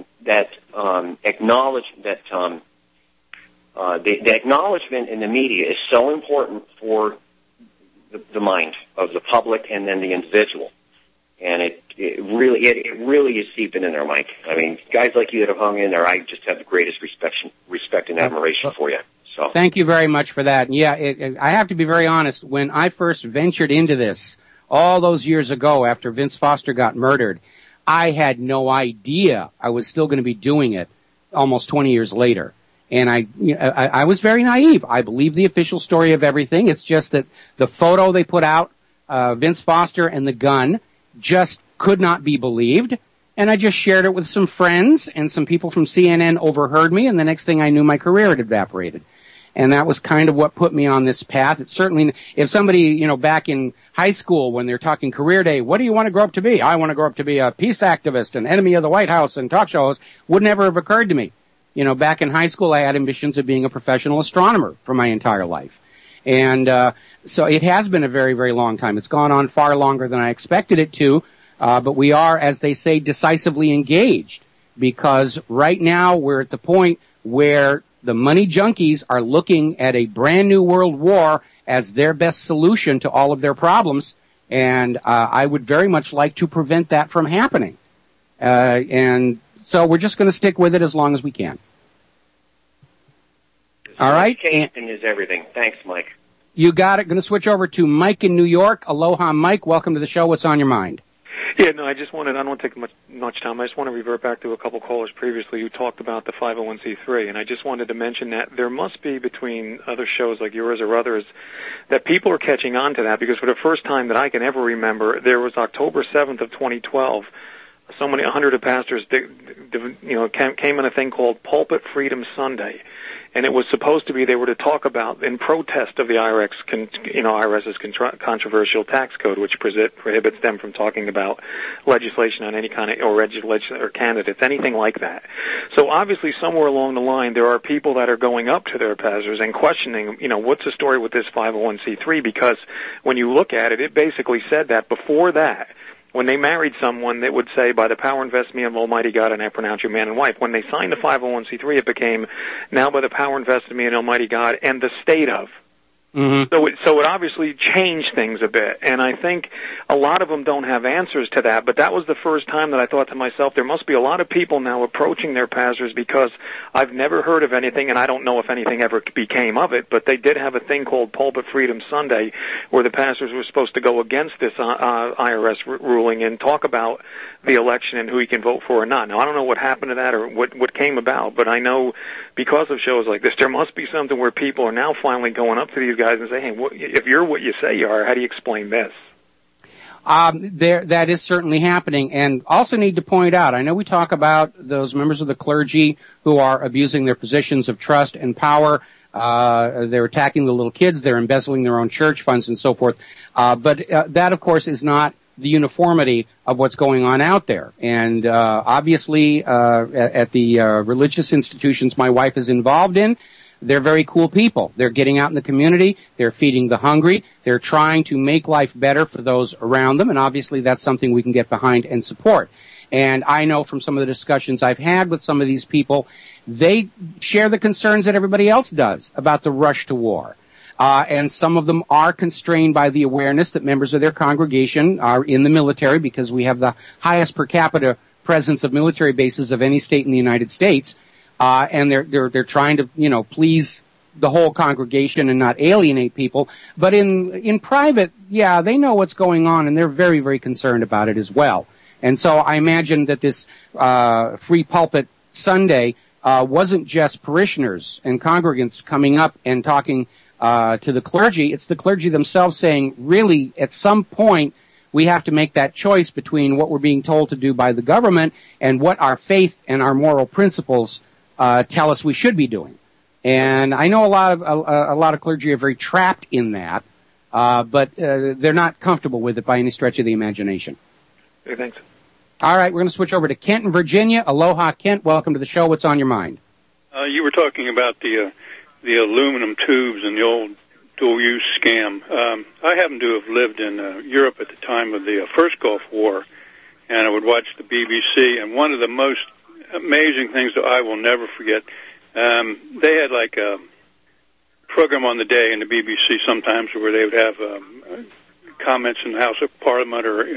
T: the acknowledgement in the media is so important for the mind of the public and then the individual, and it really is seeping in there, Mike. I mean, guys like you that have hung in there, I just have the greatest respect and admiration for you. So
B: thank you very much for that. Yeah, I have to be very honest. When I first ventured into this all those years ago, after Vince Foster got murdered, I had no idea I was still going to be doing it almost 20 years later. And I was very naive. I believed the official story of everything. It's just that the photo they put out, Vince Foster and the gun, just could not be believed. and I just shared it with some friends, and some people from CNN overheard me, and the next thing I knew, my career had evaporated. And that was kind of what put me on this path. It's certainly, if somebody, back in high school when they're talking career day, what do you want to grow up to be? I want to grow up to be a peace activist, an enemy of the White House, and talk shows, would never have occurred to me. Back in high school, I had ambitions of being a professional astronomer for my entire life. And so it has been a very, very long time. It's gone on far longer than I expected it to, but we are, as they say, decisively engaged, because right now we're at the point where the money junkies are looking at a brand new world war as their best solution to all of their problems, and I would very much like to prevent that from happening. And so we're just going to stick with it as long as we can. All right.
T: Education is everything. Thanks, Mike.
B: You got it. Going to switch over to Mike in New York. Aloha, Mike. Welcome to the show. What's on your mind?
U: Yeah, no, I don't want to take much time. I just want to revert back to a couple callers previously who talked about the 501c3, and I just wanted to mention that there must be, between other shows like yours or others, that people are catching on to that, because for the first time that I can ever remember, there was October 7th of 2012, 100 of pastors came in a thing called Pulpit Freedom Sunday. And it was supposed to be, they were to talk about, in protest of the IRS's controversial tax code, which prohibits them from talking about legislation on any kind of, or candidates, anything like that. So obviously somewhere along the line, there are people that are going up to their pastors and questioning, what's the story with this 501c3? Because when you look at it, it basically said that before that, when they married someone, they would say, by the power and invest me of Almighty God, and I pronounce you man and wife. When they signed the 501c3, it became, now by the power invested me in Almighty God and the state of. Mm-hmm. So it obviously changed things a bit, and I think a lot of them don't have answers to that, but that was the first time that I thought to myself, there must be a lot of people now approaching their pastors, because I've never heard of anything, and I don't know if anything ever became of it, but they did have a thing called Pulpit Freedom Sunday, where the pastors were supposed to go against this IRS ruling and talk about the election and who he can vote for or not. Now, I don't know what happened to that or what came about, but I know because of shows like this, there must be something where people are now finally going up to these guys and say, hey, if you're what you say you are, how do you explain this?
B: That is certainly happening. And also need to point out, I know we talk about those members of the clergy who are abusing their positions of trust and power. They're attacking the little kids. They're embezzling their own church funds and so forth. But that, of course, is not the uniformity of what's going on out there. And obviously, at the religious institutions my wife is involved in, they're very cool people. They're getting out in the community. They're feeding the hungry. They're trying to make life better for those around them. And obviously, that's something we can get behind and support. And I know from some of the discussions I've had with some of these people, they share the concerns that everybody else does about the rush to war. And some of them are constrained by the awareness that members of their congregation are in the military, because we have the highest per capita presence of military bases of any state in the United States. And they're trying to, please the whole congregation and not alienate people. But in private, yeah, they know what's going on, and they're very, very concerned about it as well. And so I imagine that this Free Pulpit Sunday wasn't just parishioners and congregants coming up and talking to the clergy. It's the clergy themselves saying, really, at some point, we have to make that choice between what we're being told to do by the government and what our faith and our moral principles tell us we should be doing. And I know a lot of clergy are very trapped in that, but they're not comfortable with it by any stretch of the imagination.
U: Okay, thanks.
B: All right, we're going to switch over to Kent in Virginia. Aloha, Kent. Welcome to the show. What's on your mind?
V: You were talking about the aluminum tubes and the old dual-use scam. I happen to have lived in Europe at the time of the first Gulf War, and I would watch the BBC, and one of the most amazing things that I will never forget, they had like a program on the day in the BBC sometimes where they would have comments in the House of Parliament, or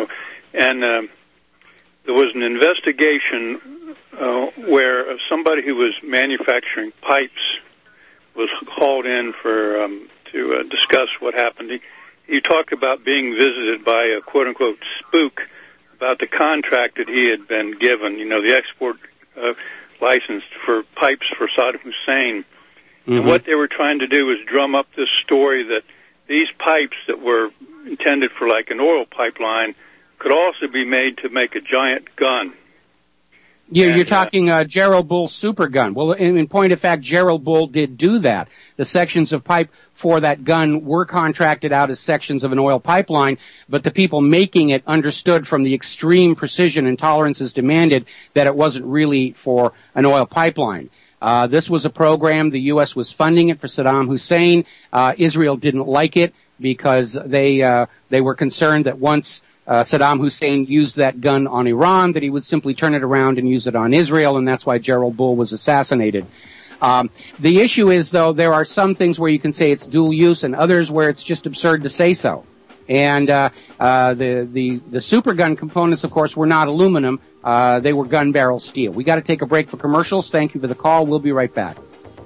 V: and there was an investigation where somebody who was manufacturing pipes was called in for to discuss what happened. He talked about being visited by a quote-unquote spook about the contract that he had been given, the export license for pipes for Saddam Hussein. Mm-hmm. And what they were trying to do was drum up this story that these pipes that were intended for like an oil pipeline could also be made to make a giant gun.
B: Yeah, you're talking Gerald Bull's super gun. Well, in point of fact, Gerald Bull did do that. The sections of pipe for that gun were contracted out as sections of an oil pipeline, but the people making it understood from the extreme precision and tolerances demanded that it wasn't really for an oil pipeline. This was a program. The U.S. was funding it for Saddam Hussein. Israel didn't like it because they were concerned that once Saddam Hussein used that gun on Iran, that he would simply turn it around and use it on Israel, and that's why Gerald Bull was assassinated. The issue is, though, there are some things where you can say it's dual use and others where it's just absurd to say so. And the super gun components, of course, were not aluminum. They were gun barrel steel. We got to take a break for commercials. Thank you for the call. We'll be right back.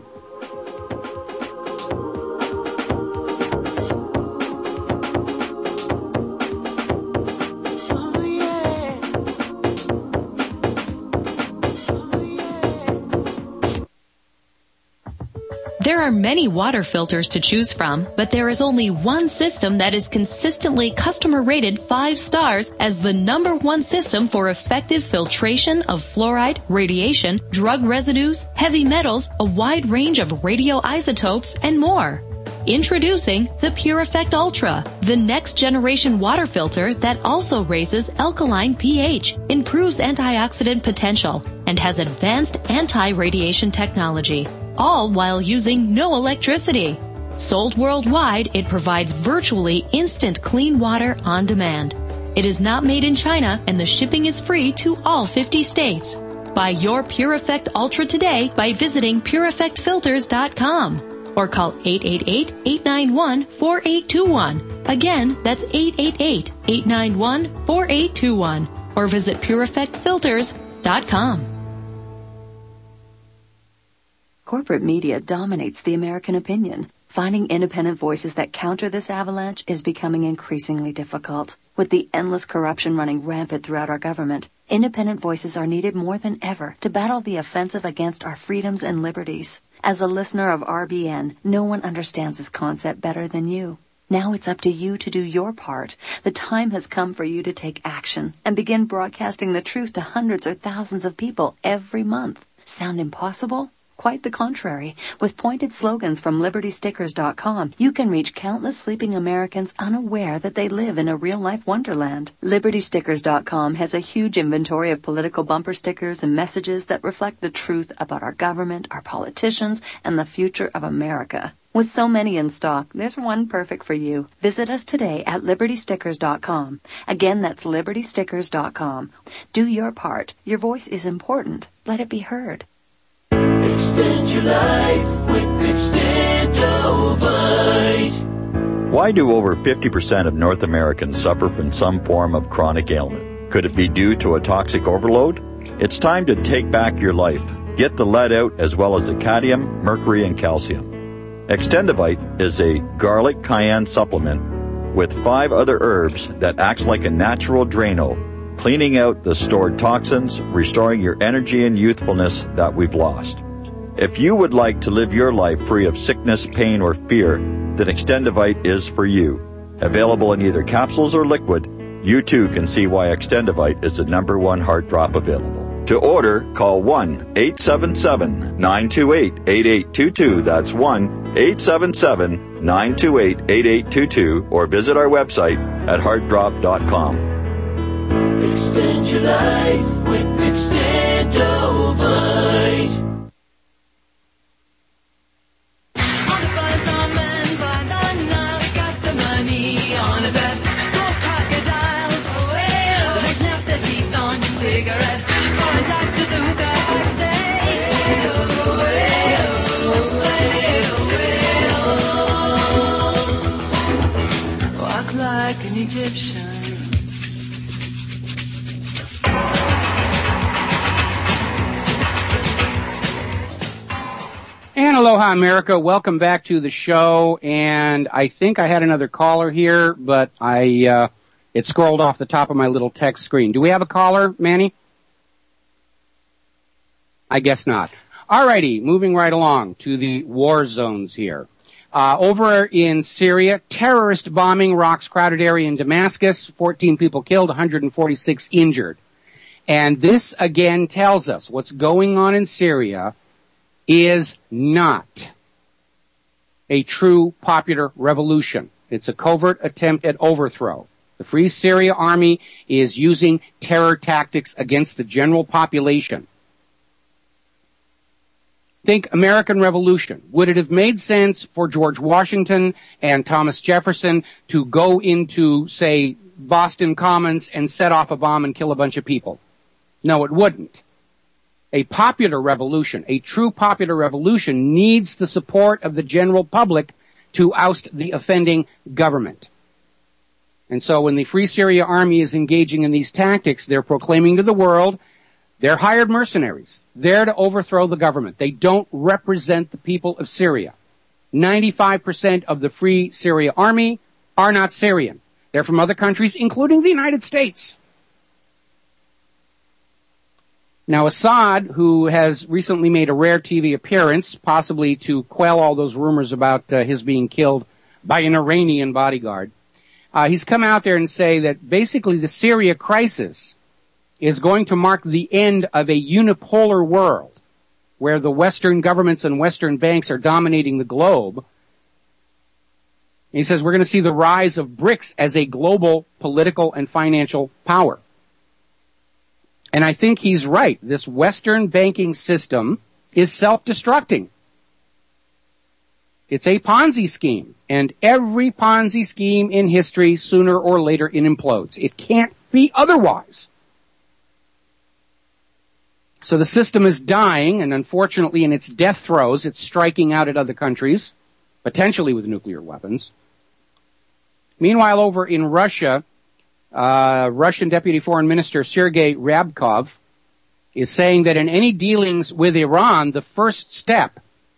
A: There are many water filters to choose from, but there is only one system that is consistently customer rated 5 stars as the #1 system for effective filtration of fluoride, radiation, drug residues, heavy metals, a wide range of radioisotopes, and more. Introducing the Pure Effect Ultra, the next generation water filter that also raises alkaline pH, improves antioxidant potential, and has advanced anti-radiation technology, all while using no electricity. Sold worldwide, it provides virtually instant clean water on demand. It is not made in China, and the shipping is free to all 50 states. Buy your Pure Effect Ultra today by visiting PureEffectFilters.com. or call 888-891-4821. Again, that's 888-891-4821. Or visit PureEffectFilters.com.
R: Corporate media dominates the American opinion. Finding independent voices that counter this avalanche is becoming increasingly difficult. With the endless corruption running rampant throughout our government, independent voices are needed more than ever to battle the offensive against our freedoms and liberties. As a listener of RBN, no one understands this concept better than you. Now it's up to you to do your part. The time has come for you to take action and begin broadcasting the truth to hundreds or thousands of people every month. Sound impossible? Quite the contrary. With pointed slogans from LibertyStickers.com, you can reach countless sleeping Americans unaware that they live in a real-life wonderland. LibertyStickers.com has a huge inventory of political bumper stickers and messages that reflect the truth about our government, our politicians, and the future of America. With so many in stock, there's one perfect for you. Visit us today at LibertyStickers.com. Again, that's LibertyStickers.com. Do your part. Your voice is important. Let it be heard.
F: Extend your life with Extendovite.
G: Why do over 50% of North Americans suffer from some form of chronic ailment? Could it be due to a toxic overload? It's time to take back your life. Get the lead out as well as the cadmium, mercury, and calcium. Extendovite is a garlic cayenne supplement with 5 other herbs that acts like a natural Drano, cleaning out the stored toxins, restoring your energy and youthfulness that we've lost. If you would like to live your life free of sickness, pain, or fear, then Extendovite is for you. Available in either capsules or liquid, you too can see why Extendovite is the #1 heart drop available. To order, call 1-877-928-8822. That's 1-877-928-8822, or visit our website at heartdrop.com.
F: Extend your life with Extendovite.
O: Walk like an Egyptian.
B: And aloha, America. Welcome back to the show. And I think I had another caller here, but it scrolled off the top of my little text screen. Do we have a caller, Manny? I guess not. Alrighty, moving right along to the war zones here. Over in Syria, terrorist bombing rocks crowded area in Damascus, 14 people killed, 146 injured. And this again tells us what's going on in Syria is not a true popular revolution. It's a covert attempt at overthrow. The Free Syria Army is using terror tactics against the general population. Think American Revolution. Would it have made sense for George Washington and Thomas Jefferson to go into, say, Boston Commons and set off a bomb and kill a bunch of people? No, it wouldn't. A popular revolution, a true popular revolution, needs the support of the general public to oust the offending government. And so when the Free Syria Army is engaging in these tactics, they're proclaiming to the world they're hired mercenaries. They're to overthrow the government. They don't represent the people of Syria. 95% of the Free Syria Army are not Syrian. They're from other countries, including the United States. Now, Assad, who has recently made a rare TV appearance, possibly to quell all those rumors about his being killed by an Iranian bodyguard, he's come out there and say that basically the Syria crisis is going to mark the end of a unipolar world where the Western governments and Western banks are dominating the globe. He says we're going to see the rise of BRICS as a global political and financial power. And I think he's right. This Western banking system is self-destructing. It's a Ponzi scheme. And every Ponzi scheme in history, sooner or later, it implodes. It can't be otherwise. So the system is dying, and unfortunately in its death throes, it's striking out at other countries, potentially with nuclear weapons. Meanwhile, over in Russia, Russian Deputy Foreign Minister Sergei Ryabkov is saying that in any dealings with Iran, the first step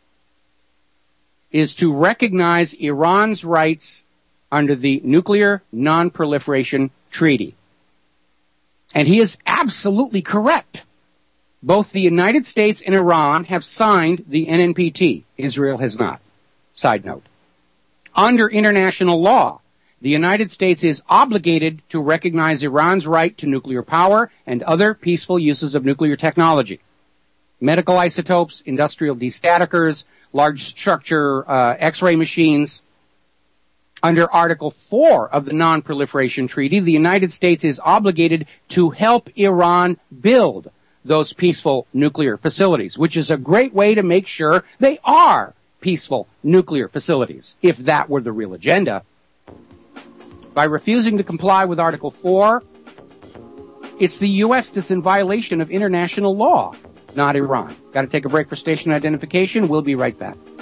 B: is to recognize Iran's rights under the Nuclear Non-Proliferation Treaty. And he is absolutely correct. Both the United States and Iran have signed the NNPT. Israel has not. Side note. Under international law, the United States is obligated to recognize Iran's right to nuclear power and other peaceful uses of nuclear technology. Medical isotopes, industrial destaticers, large structure X-ray machines. Under Article 4 of the Non-Proliferation Treaty, the United States is obligated to help Iran build those peaceful nuclear facilities, which is a great way to make sure they are peaceful nuclear facilities, if that were the real agenda. By refusing to comply with Article 4, it's the U.S. that's in violation of international law, not Iran. Got to take a break for station identification. We'll be right back.